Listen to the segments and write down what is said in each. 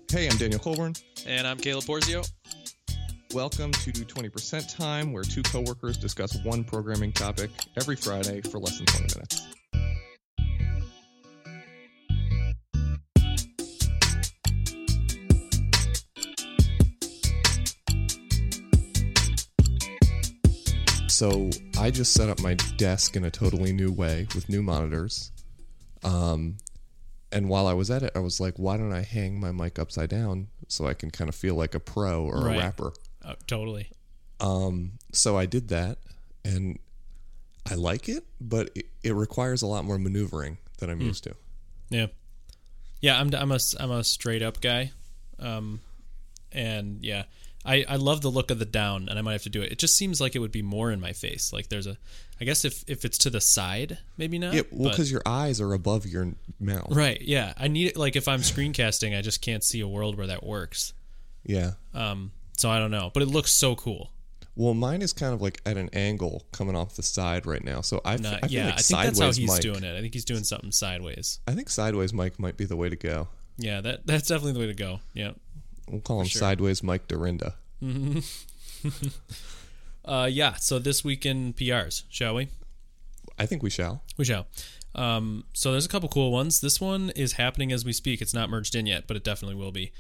Hey, I'm Daniel Colburn. And I'm Caleb Porzio. Welcome to 20% Time, where two coworkers discuss one programming topic every Friday for less than 20 minutes. So I just set up my desk in a totally new way with new monitors. And while I was at it, I was like, why don't I hang my mic upside down so I can kind of feel like a pro or a rapper? Oh, totally. So I did that, and I like it, but it requires a lot more maneuvering than I'm used to. Yeah. Yeah, I'm a straight up guy. And yeah, I love the look of the down, and I might have to do it. It just seems like it would be more in my face. Like I guess if it's to the side, maybe not. Yeah, well, because your eyes are above your mouth. Right, yeah. I need it, like if I'm screencasting, I just can't see a world where that works. Yeah. So I don't know, but it looks so cool. Well, mine is kind of like at an angle coming off the side right now. So I feel like I think sideways that's how he's mic, doing it. I think he's doing something sideways. I think sideways mic might be the way to go. Yeah, that's definitely the way to go. Yeah. We'll call him Sideways Mike Dorinda. Yeah, so this week in PRs, shall we? I think we shall. We shall. So there's a couple cool ones. This one is happening as we speak. It's not merged in yet, but it definitely will be.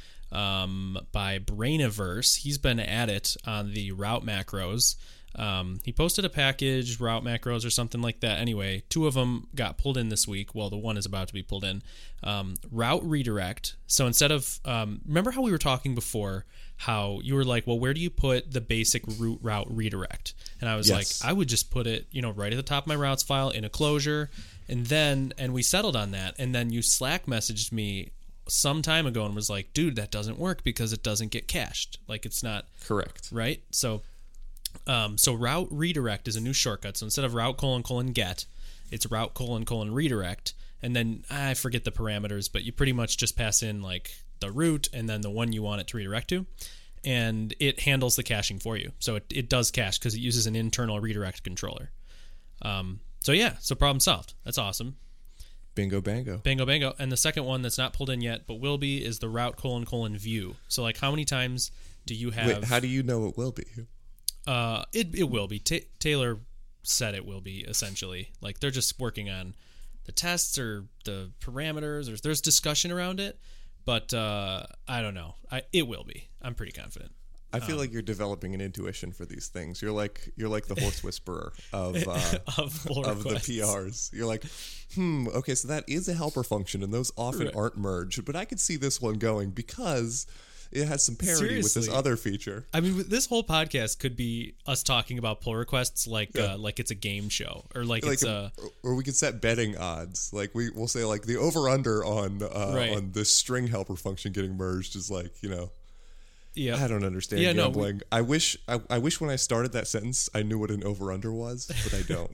By Brainiverse. He's been at it on the route macros. He posted a package, route macros or something like that. Anyway, two of them got pulled in this week. Well, the one is about to be pulled in. Route redirect. So instead of, remember how we were talking before, how you were like, well, where do you put the basic route redirect? And I was like, I would just put it, right at the top of my routes file in a closure. And we settled on that. And then you Slack messaged me some time ago and was like, dude, that doesn't work because it doesn't get cached. Like it's not correct. Right. So route redirect is a new shortcut. So instead of route : get, it's route : redirect. And then I forget the parameters, but you pretty much just pass in like the route and then the one you want it to redirect to. And it handles the caching for you. So it does cache because it uses an internal redirect controller. So problem solved. That's awesome. Bingo bango. Bingo bango. And the second one that's not pulled in yet, but will be, is the route : view. So like how many times do you have... Wait, how do you know it will be? It will be. Taylor said it will be, essentially. Like they're just working on the tests or the parameters, or there's discussion around it, but I don't know. It will be. I'm pretty confident. I feel like you're developing an intuition for these things. You're like the horse whisperer of the PRs. You're like, okay, so that is a helper function, and those often aren't merged. But I could see this one going because it has some parity with this other feature. I mean, this whole podcast could be us talking about pull requests like it's a game show, or like it's or we could set betting odds. Like we'll say like the over under on this string helper function getting merged is like, Yeah, I don't understand gambling. I wish when I started that sentence I knew what an over/under was, but I don't.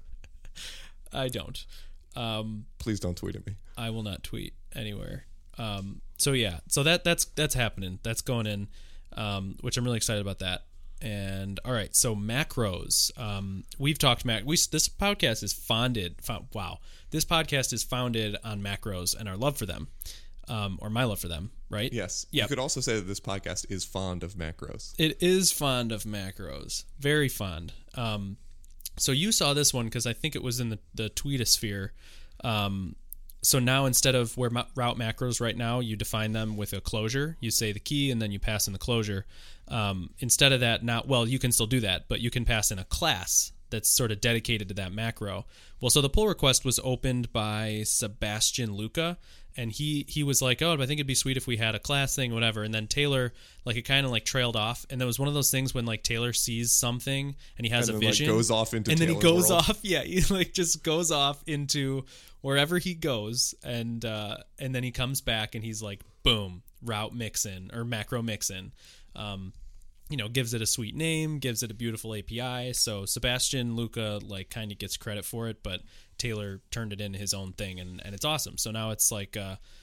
I don't. Please don't tweet at me. I will not tweet anywhere. So that's happening. That's going in, which I'm really excited about that. And all right, so macros. We've talked this podcast is founded. This podcast is founded on macros and our love for them. Or my love for them, right? Yes. Yep. You could also say that this podcast is fond of macros. It is fond of macros. Very fond. So you saw this one because I think it was in the tweetosphere. So now instead of where route macros right now, you define them with a closure. You say the key and then you pass in the closure. Instead of that, you can still do that, but you can pass in a class that's sort of dedicated to that macro. Well, so the pull request was opened by Sebastian Luca, and he was like, I think it'd be sweet if we had a class thing, whatever. And then Taylor, like, it kind of like trailed off, and there was one of those things when like Taylor sees something and he has a vision, like, goes off into, and then Taylor's he goes world. off, he like just goes off into wherever he goes, and then he comes back and he's like, boom, route mixin or macro mixin. Gives it a sweet name, gives it a beautiful API. So Sebastian Luca like kind of gets credit for it, but Taylor turned it into his own thing, and it's awesome. So now it's like,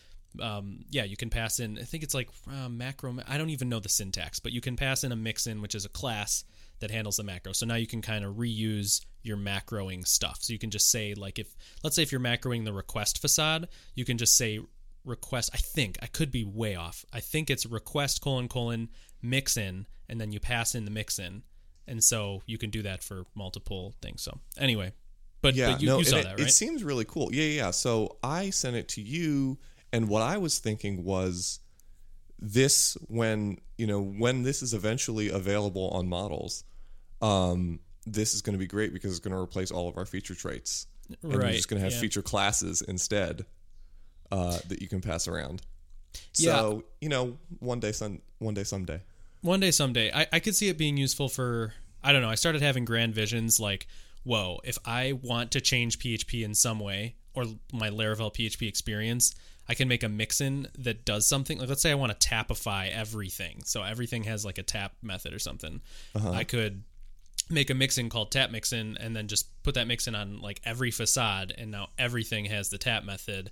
you can pass in, I think it's like macro. I don't even know the syntax, but you can pass in a mixin, which is a class that handles the macro. So now you can kind of reuse your macroing stuff. So you can just say, like, let's say if you're macroing the request facade, you can just say request. I could be way off. I think it's request : mixin, and then you pass in the mixin. And so you can do that for multiple things. So anyway, but you saw that, right? It seems really cool. Yeah. So I sent it to you, and what I was thinking was this, when this is eventually available on models, this is going to be great because it's going to replace all of our feature traits. And you're just going to have feature classes instead that you can pass around. So, one day someday. One day someday. I could see it being useful for, I don't know, I started having grand visions like, whoa, if I want to change PHP in some way, or my Laravel PHP experience, I can make a mixin that does something. Like, let's say I want to tapify everything. So everything has like a tap method or something. I could make a mixin called tap mixin and then just put that mixin on like every facade, and now everything has the tap method.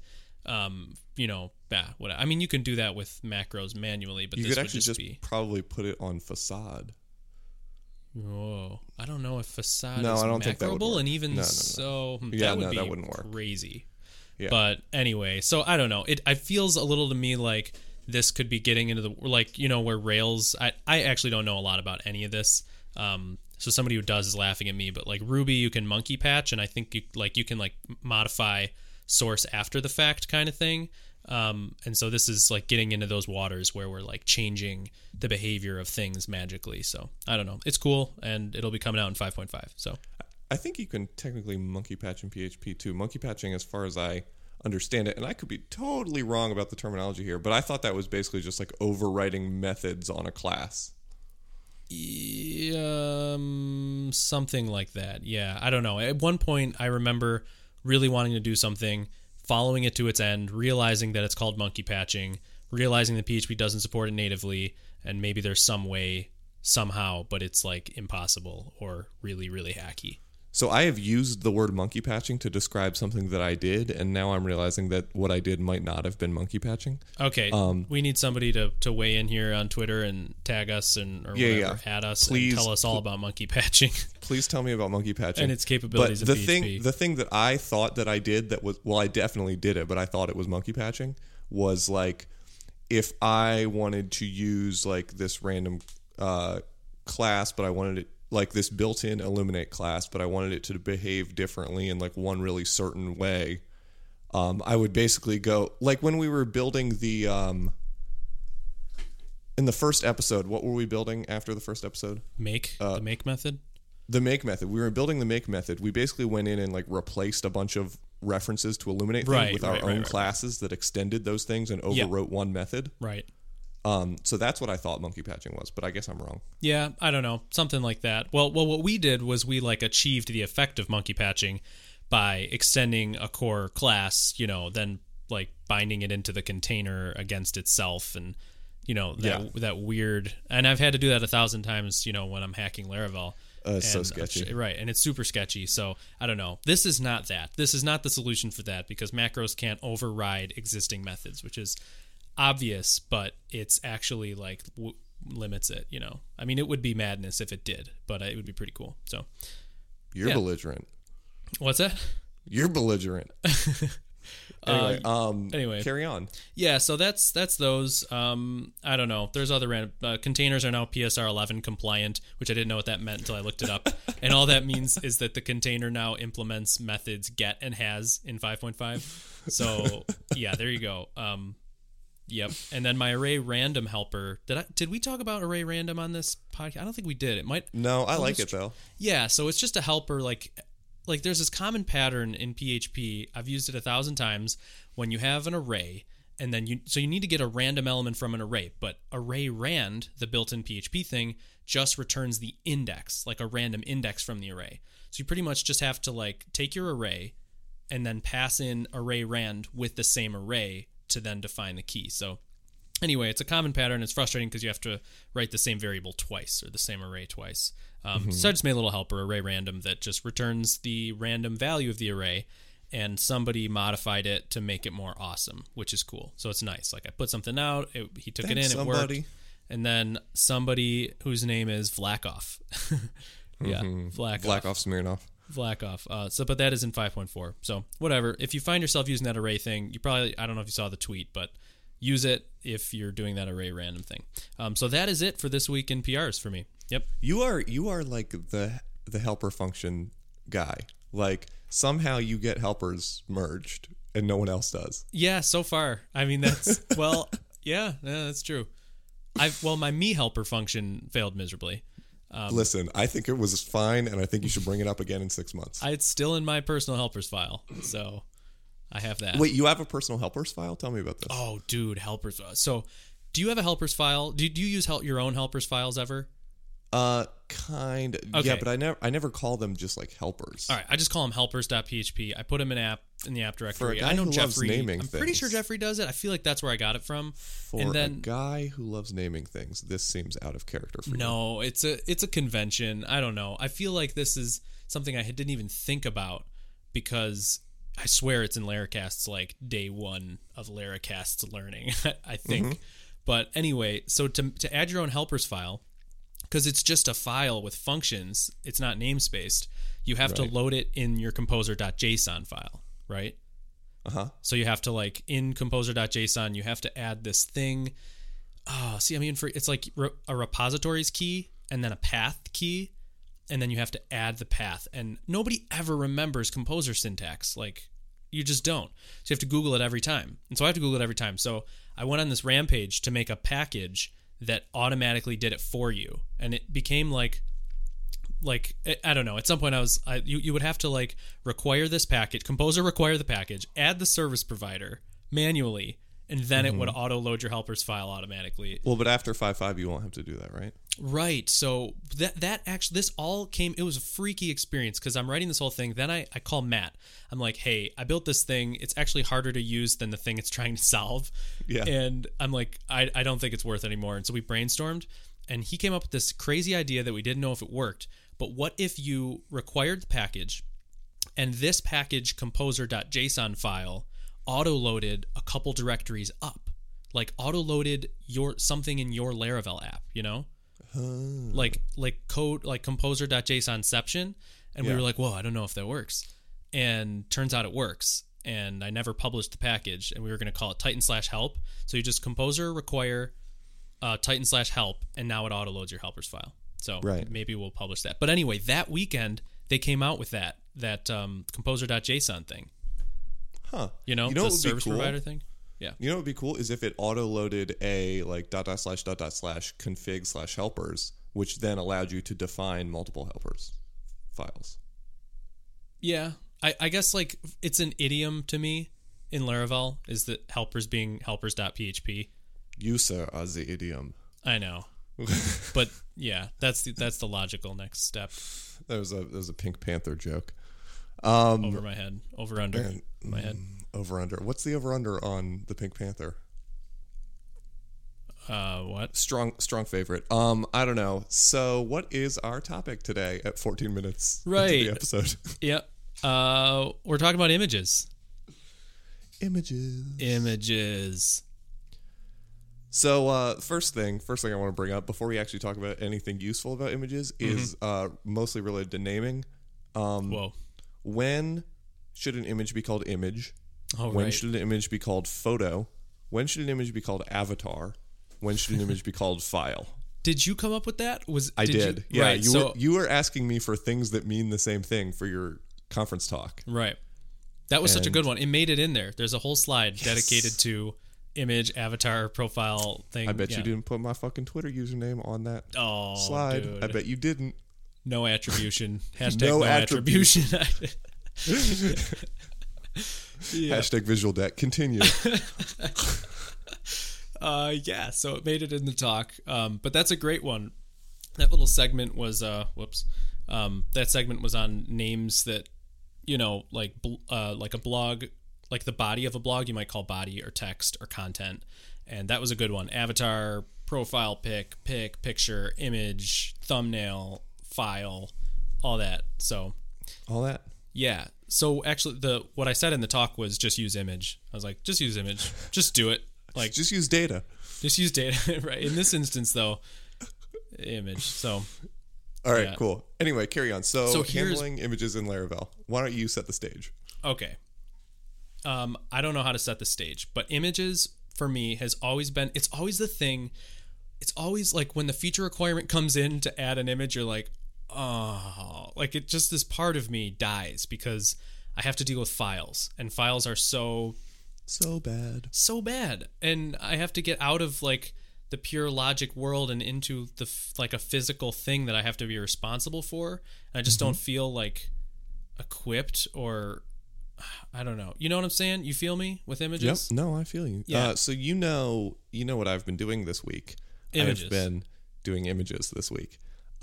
I mean, you can do that with macros manually, but you this could would actually just probably put it on facade. Whoa, I don't know if facade no, is I don't macroable, think that would work. And even no. so, yeah, that wouldn't work. Crazy. Yeah. But anyway, so I don't know. It feels a little to me like this could be getting into the, like, where Rails. I actually don't know a lot about any of this. So somebody who does is laughing at me. But like Ruby, you can monkey patch, and I think you can modify source after the fact kind of thing. And so this is like getting into those waters where we're like changing the behavior of things magically. So I don't know. It's cool, and it'll be coming out in 5.5. So I think you can technically monkey patch in PHP too. Monkey patching, as far as I understand it, and I could be totally wrong about the terminology here, but I thought that was basically just like overwriting methods on a class. Something like that. Yeah, I don't know. At one point, I remember really wanting to do something, following it to its end, realizing that it's called monkey patching, realizing that PHP doesn't support it natively, and maybe there's some way, somehow, but it's like impossible or really, really hacky. So I have used the word monkey patching to describe something that I did, and now I'm realizing that what I did might not have been monkey patching. Okay, we need somebody to weigh in here on Twitter and tag us at us, please, and tell us all about monkey patching. Please tell me about monkey patching and its capabilities. But in PHP. The thing that I thought that I did that was, well, I definitely did it, but I thought it was monkey patching, was like if I wanted to use like this random class, but I wanted it like this built-in Illuminate class, but I wanted it to behave differently in like one really certain way. I would basically go like when we were building the in the first episode. What were we building after the first episode? The make method. The make method. We were building the make method. We basically went in and like replaced a bunch of references to Illuminate things with our own classes that extended those things and overwrote one method. Right. So that's what I thought monkey patching was, but I guess I'm wrong. Yeah, I don't know. Something like that. Well, what we did was we like achieved the effect of monkey patching by extending a core class, then like binding it into the container against itself, and that weird. And I've had to do that 1,000 times, when I'm hacking Laravel. It's so sketchy. Right, and it's super sketchy. So I don't know. This is not that. This is not the solution for that, because macros can't override existing methods, which is obvious, but it's actually like limits it. I mean, it would be madness if it did, but it would be pretty cool. So you're belligerent. What's that? You're belligerent. Anyway, carry on. Yeah, so that's those. I don't know. There's other random containers are now PSR 11 compliant, which I didn't know what that meant until I looked it up. And all that means is that the container now implements methods get and has in 5.5. So yeah, there you go. Yep. And then my array random helper. Did we talk about array random on this podcast? I don't think we did. It might. No, I like it though. Yeah. So it's just a helper. Like there's this common pattern in PHP. I've used it 1,000 times. When you have an array, and then you need to get a random element from an array, but array rand, the built-in PHP thing, just returns the index, like a random index from the array. So you pretty much just have to like take your array and then pass in array rand with the same array to then define the key. So anyway, it's a common pattern. It's frustrating because you have to write the same variable twice or the same array twice. So I just made a little helper, array random, that just returns the random value of the array, and somebody modified it to make it more awesome, which is cool. So it's nice. Like I put something out, he took it in, it worked. And then somebody whose name is Vlakov. Yeah, Vlakov Smirnov. Black off. But that is in 5.4. So whatever. If you find yourself using that array thing, you probably, I don't know if you saw the tweet, but use it if you're doing that array random thing. So that is it for this week in PRs for me. Yep. You are like the helper function guy. Like somehow you get helpers merged and no one else does. Yeah, so far. I mean, that's yeah, that's true. My me helper function failed miserably. Listen, I think it was fine, and I think you should bring it up again in 6 months. It's still in my personal helpers file, so I have that. Wait, you have a personal helpers file? Tell me about this. Oh, dude, helpers. So, do you have a helpers file? Do you use your own helpers files ever? Kind of. Okay. Yeah, but I never call them just like helpers. All right, I just call them helpers.php. I put them in the app directory. For a guy I know who Jeffrey. loves naming I'm things. pretty sure Jeffrey does it. I feel like that's where I got it from. For a guy who loves naming things, this seems out of character for you. No, it's a convention. I don't know. I feel like this is something I didn't even think about because I swear it's in Laracast's like day one of Laracast's learning. I think. Mm-hmm. But anyway, so to add your own helpers file, because it's just a file with functions, it's not namespaced, you have to load it in your composer.json file, right? Uh-huh. So you have to, like, in composer.json, you have to add this thing. Oh, see, I mean, it's like a repositories key and then a path key, and then you have to add the path. And nobody ever remembers composer syntax. Like, you just don't. So you have to Google it every time. And so I have to Google it every time. So I went on this rampage to make a package that automatically did it for you, and it became like I don't know. At some point, you would have to like require this package, composer require the package, add the service provider manually, and then it would auto load your helpers file automatically. Well, but after 5.5, you won't have to do that, right? Right. So that actually, this all came. It was a freaky experience because I'm writing this whole thing. Then I call Matt. I'm like, hey, I built this thing. It's actually harder to use than the thing it's trying to solve. Yeah. And I'm like, I don't think it's worth it anymore. And so we brainstormed, and he came up with this crazy idea that we didn't know if it worked. But what if you required the package, and this package composer.json file auto-loaded a couple directories up, like auto-loaded something in your Laravel app, you know? Like code, like composer.jsonception, and we were like, whoa, I don't know if that works. And turns out it works. And I never published the package, and we were going to call it Titan/help. So you just composer require Titan/help, and now it auto loads your helpers file. So maybe we'll publish that. But anyway, that weekend they came out with that composer.json thing. Huh? You know the service provider thing. Yeah. You know what would be cool is if it auto-loaded a like .. config/helpers, which then allowed you to define multiple helpers files. Yeah. I guess like it's an idiom to me in Laravel is that helpers being helpers.php. You, sir, are the idiom. I know. But yeah, that's the logical next step. That was a Pink Panther joke. Over my head. Over under my head. Over under. What's the over under on the Pink Panther? What? Strong favorite. I don't know. So what is our topic today at 14 minutes into the episode? Yep. We're talking about images. Images. So first thing I want to bring up before we actually talk about anything useful about images is mostly related to naming. Whoa. When should an image be called image? Oh, when should an image be called photo? When should an image be called avatar? When should an image be called file? Did you come up with that? I did. Yeah, right, you were asking me for things that mean the same thing for your conference talk. Right. That was such a good one. It made it in there. There's a whole slide dedicated to image, avatar, profile thing. I bet you didn't put my fucking Twitter username on that slide. Dude. I bet you didn't. No attribution. Hashtag no attribution. Hashtag visual deck. Continue. Yeah, so it made it in the talk. But that's a great one. That little segment was that segment was on names that, you know, like a blog, like the body of a blog you might call body or text or content. And that was a good one. Avatar, profile pic, picture, image, thumbnail, file, all that. So all that? Yeah. So actually what I said in the talk was just use image. I was like, just use image. Just do it. Like just use data. Just use data. Right. In this instance though, image. So All right, cool. Anyway, carry on. So handling images in Laravel. Why don't you set the stage? Okay. I don't know how to set the stage, but images for me has always been, it's always the thing. It's always like when the feature requirement comes in to add an image, you're like, oh, like it just, this part of me dies because I have to deal with files, and files are so bad. And I have to get out of like the pure logic world and into the like a physical thing that I have to be responsible for. And I just don't feel like equipped, or I don't know. You know what I'm saying? You feel me with images? Yep. No, I feel you. Yeah. So you know what I've been doing this week. Images. I've been doing images this week.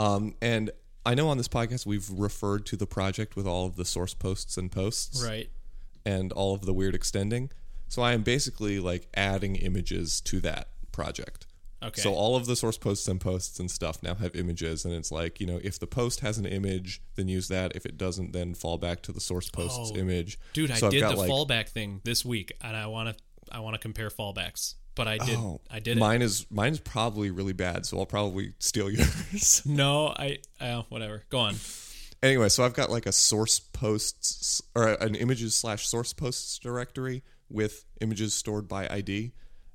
And I know on this podcast we've referred to the project with all of the source posts and posts. Right. And all of the weird extending. So I am basically like adding images to that project. Okay. So all of the source posts and stuff now have images, and it's like, if the post has an image, then use that. If it doesn't, then fall back to the source post's image. Dude, I did the fallback thing this week, and I want to compare fallbacks, but I did. Mine is probably really bad, so I'll probably steal yours. No, whatever. Go on. Anyway, so I've got like a source posts or an images/source posts directory with images stored by ID.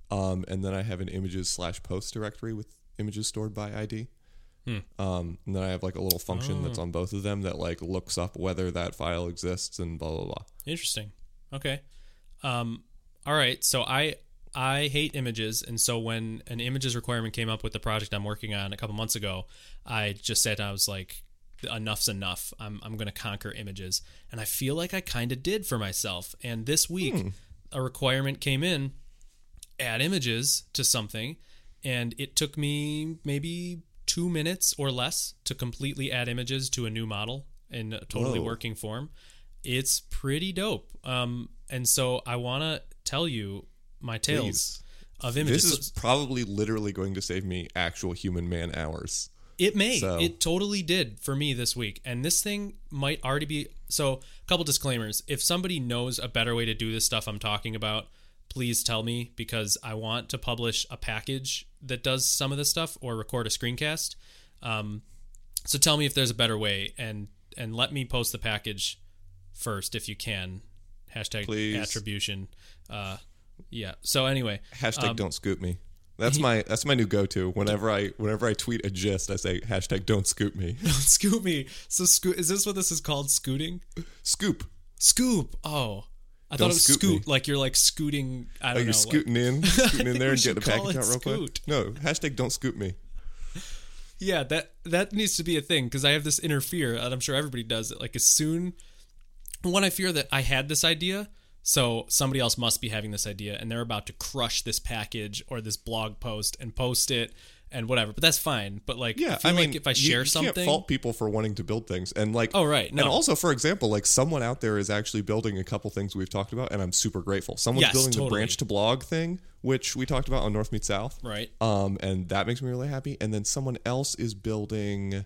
And then I have an images/post directory with images stored by ID. And then I have like a little function that's on both of them that like looks up whether that file exists and blah, blah, blah. Interesting. Okay. All right. So I hate images. And so when an images requirement came up with the project I'm working on a couple months ago, I just said, I was like, enough's enough. I'm going to conquer images. And I feel like I kind of did for myself. And this week, a requirement came in, add images to something, and it took me maybe 2 minutes or less to completely add images to a new model in a totally working form. It's pretty dope. And so I want to tell you my tales of images. This is probably literally going to save me actual human man hours. It may. It totally did for me this week. And this thing might already be... So, a couple disclaimers. If somebody knows a better way to do this stuff I'm talking about, please tell me, because I want to publish a package that does some of this stuff or record a screencast. So tell me if there's a better way, and let me post the package first if you can. Hashtag please. Attribution. Yeah. So anyway. Hashtag don't scoop me. That's my new go-to. Whenever I tweet a gist, I say hashtag don't scoop me. Don't scoop me. So is this what this is called? Scooting? Scoop. Oh. I thought it was scoot, like you're like scooting. I don't know. You're scooting in there and getting a package out real quick. No, hashtag don't scoop me. Yeah, that needs to be a thing, because I have this inner fear, and I'm sure everybody does it. Like when I fear that I had this idea, so somebody else must be having this idea, and they're about to crush this package or this blog post and post it and whatever. But that's fine. But like, yeah, I mean, like if I share you something, can't fault people for wanting to build things, and like, oh right, no. And also, for example, like someone out there is actually building a couple things we've talked about, and I'm super grateful. Someone's building the branch to blog thing, which we talked about on North Meets South, right? And that makes me really happy. And then someone else is building,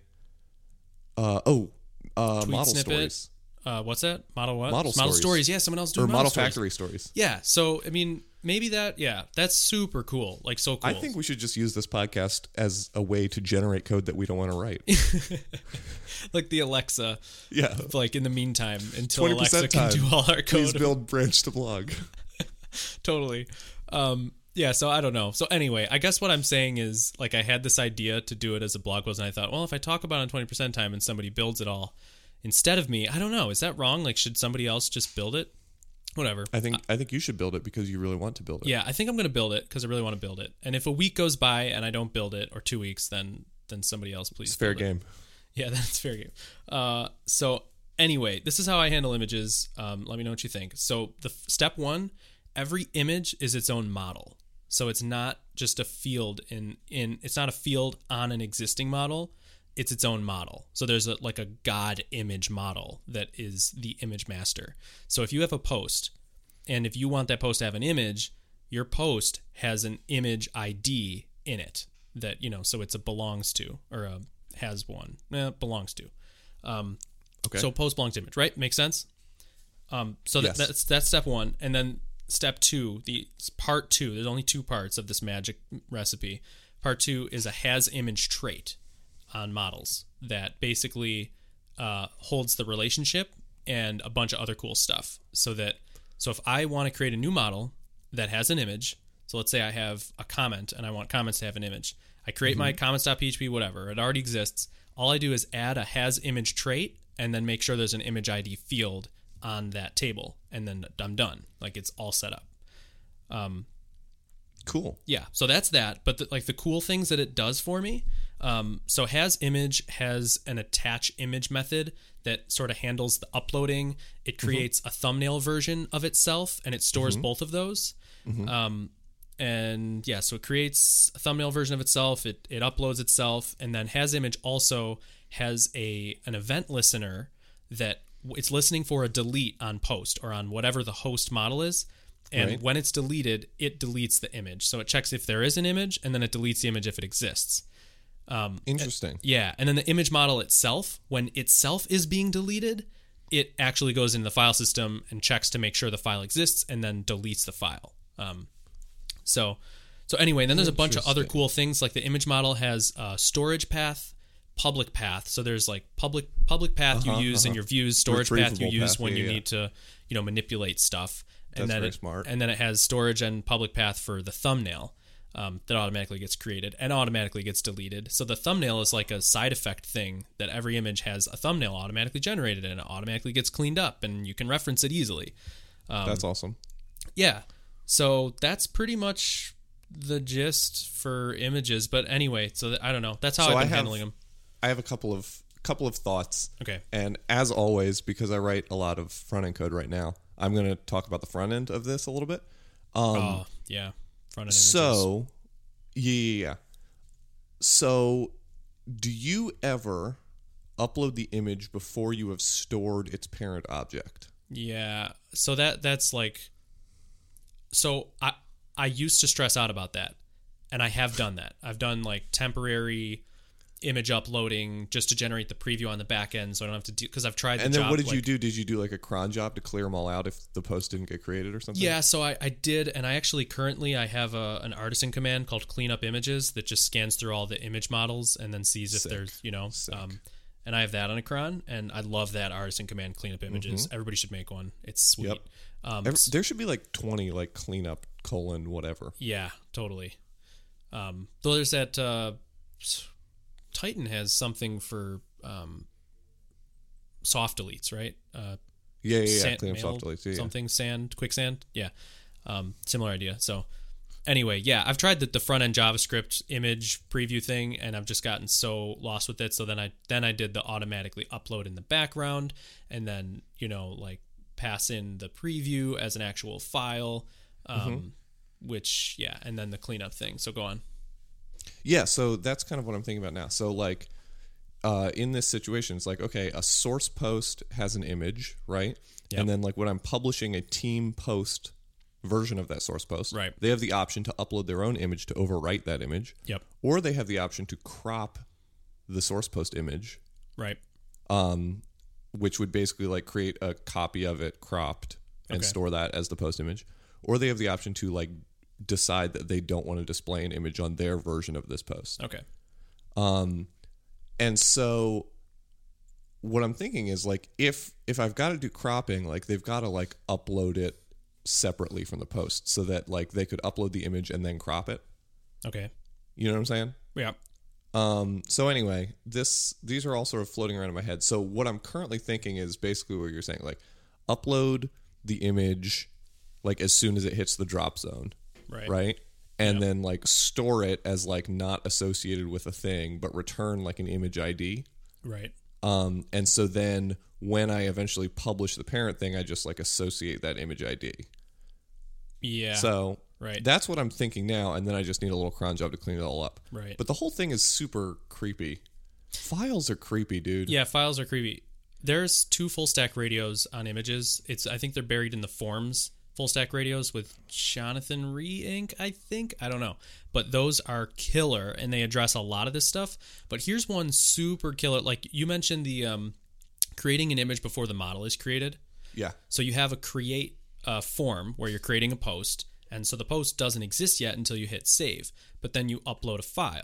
model snippet. Stories. What's that? Model what? Model stories. Yeah, someone else doing model factory stories. Yeah. So I mean, maybe that's super cool. Like so cool. I think we should just use this podcast as a way to generate code that we don't want to write. Like the Alexa. Yeah. Like in the meantime, until Alexa can do all our code. Please build branch to blog. Totally. Yeah, so I don't know. So anyway, I guess what I'm saying is, like, I had this idea to do it as a blog post, and I thought, well, if I talk about it in 20% time and somebody builds it all instead of me, I don't know. Is that wrong? Like, should somebody else just build it? Whatever. I think you should build it because you really want to build it. Yeah, I think I'm going to build it because I really want to build it. And if a week goes by and I don't build it, or 2 weeks, then somebody else please. It's fair game. Yeah, that's fair game. So anyway, this is how I handle images. Let me know what you think. So the step one, every image is its own model. So it's not just a field it's not a field on an existing model. It's its own model. So there's a God image model that is the image master. So if you have a post, and if you want that post to have an image, your post has an image ID in it that, so it's a belongs to, or a has one. Belongs to. Okay. So post belongs to image, right? Makes sense? So yes. That's step one. And then step two, part two, there's only two parts of this magic recipe. Part two is a has image trait. on models that basically holds the relationship and a bunch of other cool stuff. So if I want to create a new model that has an image, so let's say I have a comment and I want comments to have an image. I create my comments.php, whatever. It already exists. All I do is add a has image trait and then make sure there's an image ID field on that table. And then I'm done. Like, it's all set up. Cool. Yeah. So that's that. But the cool things that it does for me. So has image has an attach image method that sort of handles the uploading. It creates a thumbnail version of itself and it stores both of those. And yeah, so it creates a thumbnail version of itself. It uploads itself, and then has image also has an event listener that it's listening for a delete on post or on whatever the host model is. And when it's deleted, it deletes the image. So it checks if there is an image, and then it deletes the image if it exists. Interesting. Yeah, and then the image model itself, when itself is being deleted, it actually goes into the file system and checks to make sure the file exists, and then deletes the file. So anyway, then there's a bunch of other cool things, like the image model has storage path, public path. So there's like public path you use in your views, storage path you use when you need to, manipulate stuff. And That's very smart. And then it has storage and public path for the thumbnail that automatically gets created and automatically gets deleted. So the thumbnail is like a side effect thing that every image has a thumbnail automatically generated and it automatically gets cleaned up and you can reference it easily. That's awesome. Yeah. So that's pretty much the gist for images. But anyway, so I don't know. That's how I've been handling them. I have a couple of thoughts. Okay. And as always, because I write a lot of front end code right now, I'm going to talk about the front end of this a little bit. Yeah. Front end images. So, yeah. So, do you ever upload the image before you have stored its parent object? Yeah. So that's like... So I used to stress out about that, and I have done that. I've done like temporary image uploading just to generate the preview on the back end, so I don't have to do, because I've tried the And then job, what did you do? Did you do like a cron job to clear them all out if the post didn't get created or something? Yeah, so I did, and I actually currently I have an artisan command called cleanup images that just scans through all the image models and then sees if there's, and I have that on a cron, and I love that artisan command, cleanup images. Everybody should make one. It's sweet. Yep. There should be like 20 like cleanup : whatever. Yeah, totally. Though there's that Titan has something for soft deletes, right? Yeah. Cleanup soft deletes. Yeah. Something quicksand. Yeah. Similar idea. So anyway, yeah, I've tried the front end JavaScript image preview thing, and I've just gotten so lost with it. So then I did the automatically upload in the background, and then like pass in the preview as an actual file, which and then the cleanup thing. So go on. Yeah, so that's kind of what I'm thinking about now. So like in this situation, it's like, okay, a source post has an image, right? Yep. And then like when I'm publishing a team post version of that source post, right, they have the option to upload their own image to overwrite that image. Yep. Or they have the option to crop the source post image. Right. Which would basically like create a copy of it cropped and store that as the post image. Or they have the option to like decide that they don't want to display an image on their version of this post. Okay. And so what I'm thinking is like if I've got to do cropping, like they've got to like upload it separately from the post so that like they could upload the image and then crop it. Okay. You know what I'm saying? Yeah. So anyway, these are all sort of floating around in my head. So what I'm currently thinking is basically what you're saying, like upload the image like as soon as it hits the drop zone. Right. And then like store it as like not associated with a thing, but return like an image ID. Right. And so then when I eventually publish the parent thing, I just like associate that image ID. Yeah. So right. That's what I'm thinking now. And then I just need a little cron job to clean it all up. Right. But the whole thing is super creepy. Files are creepy, dude. Yeah, files are creepy. There's 2 full stack radios on images. I think they're buried in the forms. Full stack radios with Jonathan Ree I think. I don't know. But those are killer, and they address a lot of this stuff. But here's one super killer. Like you mentioned the creating an image before the model is created. Yeah. So you have a create form where you're creating a post, and so the post doesn't exist yet until you hit save. But then you upload a file.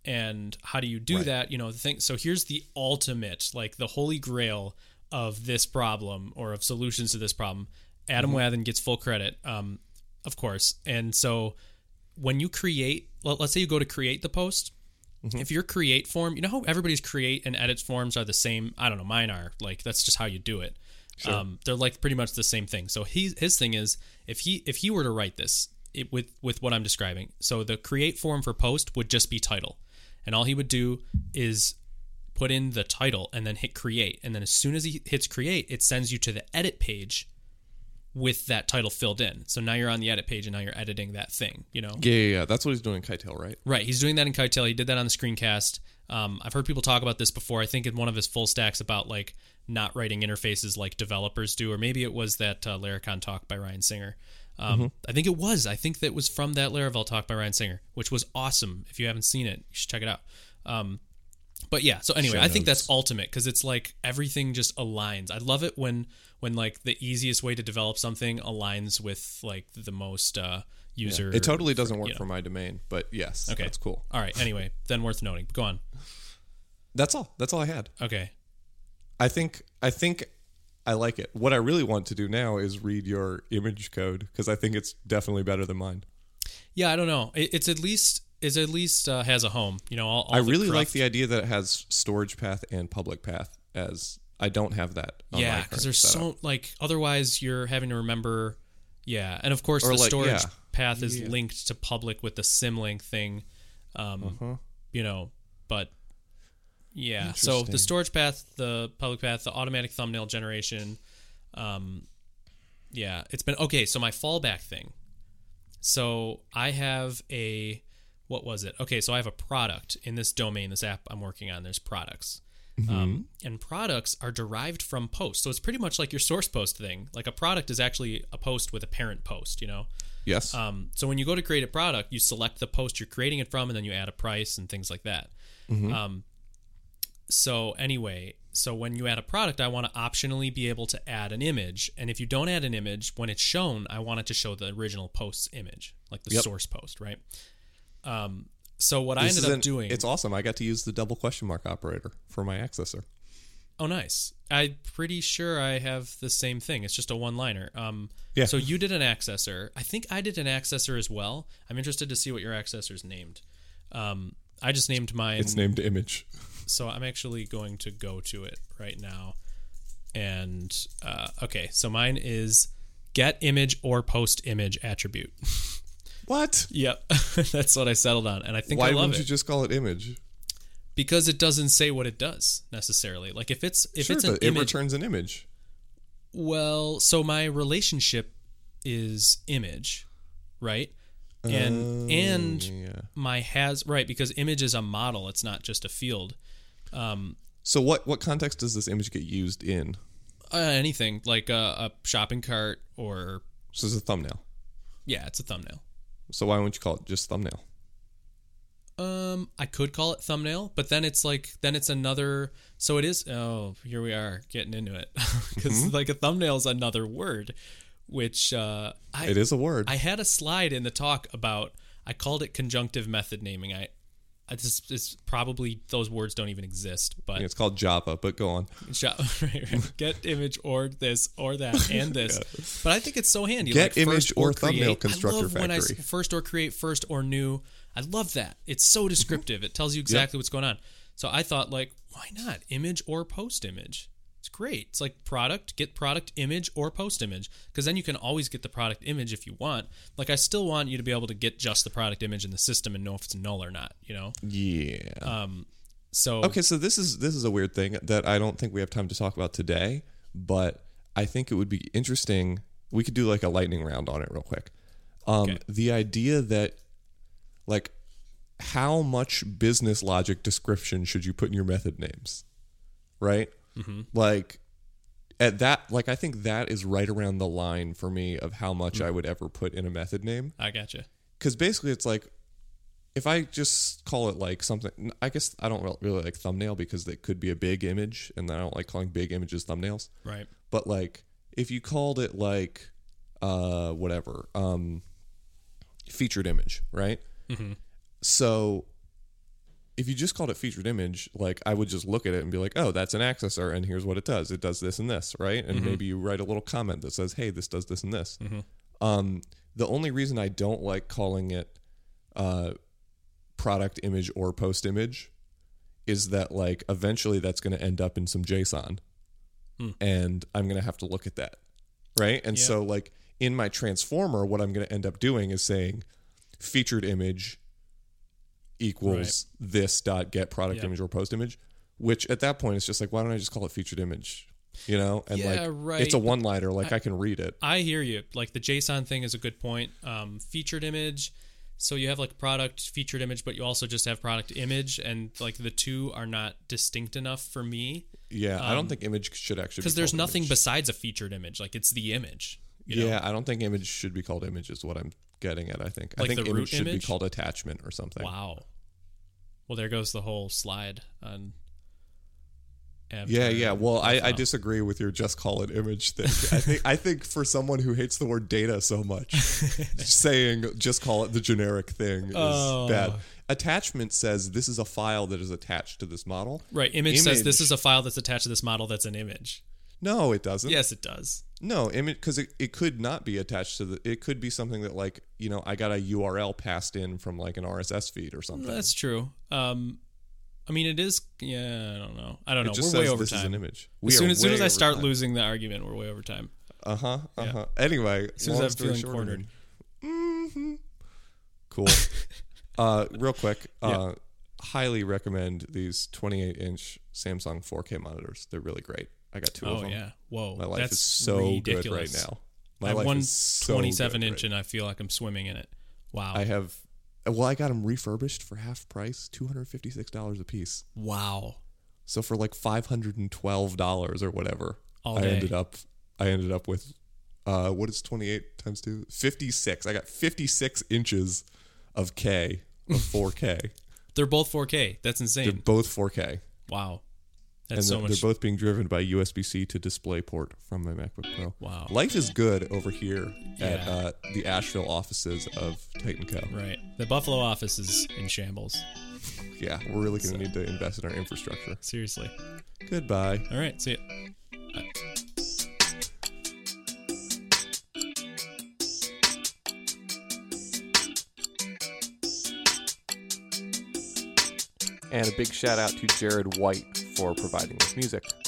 And how do you do that? The thing. So here's the ultimate, like the holy grail of this problem, or of solutions to this problem. Adam Wathan gets full credit, of course. And so when you create, let's say you go to create the post, if your create form, how everybody's create and edit forms are the same. I don't know, mine are, like, that's just how you do it. Sure. They're like pretty much the same thing. So his thing is, if he were to write this with what I'm describing, so the create form for post would just be title, and all he would do is put in the title and then hit create, and then as soon as he hits create, it sends you to the edit page with that title filled in. So now you're on the edit page, and now you're editing that thing, Yeah. That's what he's doing in Kitale, right? Right. He's doing that in Kitale. He did that on the screencast. I've heard people talk about this before. I think in one of his full stacks about, like, not writing interfaces like developers do, or maybe it was that Laracon talk by Ryan Singer. I think it was. I think that was from that Laravel talk by Ryan Singer, which was awesome. If you haven't seen it, you should check it out. But yeah, so anyway, I think that's ultimate, because it's like everything just aligns. I love it when like the easiest way to develop something aligns with like the most user. It totally doesn't work for my domain, but yes, okay, that's cool. All right. Anyway, then worth noting. Go on. That's all. That's all I had. Okay. I think I like it. What I really want to do now is read your image code, because I think it's definitely better than mine. Yeah, I don't know. It's at least has a home. I really like the idea that it has storage path and public path, as I don't have that. Yeah, because there's setup. Otherwise you're having to remember. Yeah, and of course the storage path is linked to public with the symlink thing. But yeah, so the storage path, the public path, the automatic thumbnail generation. It's been okay. So my fallback thing. So I have what was it? Okay, so I have a product in this domain, this app I'm working on. There's products. And products are derived from posts. So it's pretty much like your source post thing. Like a product is actually a post with a parent post, Yes. So when you go to create a product, you select the post you're creating it from, and then you add a price and things like that. So anyway, when you add a product, I want to optionally be able to add an image. And if you don't add an image, when it's shown, I want it to show the original post's image, like the source post, right? So what I ended up doing... It's awesome. I got to use the double question mark operator for my accessor. Oh, nice. I'm pretty sure I have the same thing. It's just a one-liner. So you did an accessor. I think I did an accessor as well. I'm interested to see what your accessor's named. I just named mine... It's named image. So I'm actually going to go to it right now. And, okay, so mine is get image or post image attribute. What? Yep. That's what I settled on. And I think I love it. Why wouldn't you just call it image? Because it doesn't say what it does necessarily. Like if it's an image, it returns an image. Well, so my relationship is image, right? And my because image is a model. It's not just a field. So what context does this image get used in? Anything like a shopping cart or. So it's a thumbnail. Yeah, it's a thumbnail. So why won't you call it just thumbnail? I could call it thumbnail, but then it's another. So it is. Oh, here we are getting into it, because like a thumbnail is another word, which it is a word. I had a slide in the talk about. I called it conjunctive method naming. It's probably those words don't even exist, but it's called Java. But go on. Right. Get image or this or that and this. But I think it's so handy. Get like image or thumbnail create. constructor I love factory. When I first or create, first or new. I love that. It's so descriptive. It tells you exactly what's going on. So I thought, like, why not image or post image? It's great. It's like get product image or post image, because then you can always get the product image if you want. Like I still want you to be able to get just the product image in the system and know if it's null or not, Yeah. So this is a weird thing that I don't think we have time to talk about today, but I think it would be interesting. We could do like a lightning round on it real quick. The idea that like how much business logic description should you put in your method names, right? Like at that, like I think that is right around the line for me of how much I would ever put in a method name. I gotcha. Because basically it's like, if I just call it like something, I guess I don't really like thumbnail because it could be a big image, and I don't like calling big images thumbnails. Right. But like if you called it like featured image, right? So if you just called it featured image, like I would just look at it and be like, oh, that's an accessor, and here's what it does. It does this and this, right? And maybe you write a little comment that says, hey, this does this and this. The only reason I don't like calling it product image or post image is that like eventually that's going to end up in some JSON, and I'm going to have to look at that, right? And so like in my transformer, what I'm going to end up doing is saying featured image equals this dot get product image or post image, which at that point it's just like, why don't I just call it featured image? You know, and it's a one-liner. Like I can read it. I hear you. Like the JSON thing is a good point. Featured image. So you have like product featured image, but you also just have product image, and like the two are not distinct enough for me. Yeah, I don't think image should actually because there's nothing besides a featured image. Like it's the image. You know? I don't think image should be called image. Is what I'm getting at. I think the image should be called attachment or something. Wow. Well, there goes the whole slide on. Yeah. Well, I disagree with your just call it image thing. I think for someone who hates the word data so much, saying just call it the generic thing is bad. Attachment says this is a file that is attached to this model. Right. Image says this is a file that's attached to this model that's an image. No, it doesn't. Yes, it does. No, image, because it could not be attached to it could be something that like, you know, I got a URL passed in from like an RSS feed or something. That's true. I mean, it is. Yeah, I don't know. It just we're says way over this time. is an image. As soon as I start losing the argument, we're way over time. Yeah. Anyway, as soon as I'm feeling cornered. Cool. Real quick, highly recommend these 28-inch Samsung 4K monitors. They're really great. I got two of them. Oh yeah. Whoa. My life is so ridiculous. good right now. I have one 27-inch and I feel like I'm swimming in it. Wow. I got them refurbished for half price, $256 a piece. Wow. So for like $512 or whatever, all day. I ended up with what is 28 times 2? 56. I got 56 inches of 4K. They're both 4K. That's insane. They're both 4K. Wow. That's so much. They're both being driven by USB-C to DisplayPort from my MacBook Pro. Wow. Life is good over here at the Asheville offices of Titan Co. Right. The Buffalo office is in shambles. Yeah, we're really going to need to invest in our infrastructure. Seriously. Goodbye. All right. See ya. Bye. And a big shout out to Jared White for providing this music.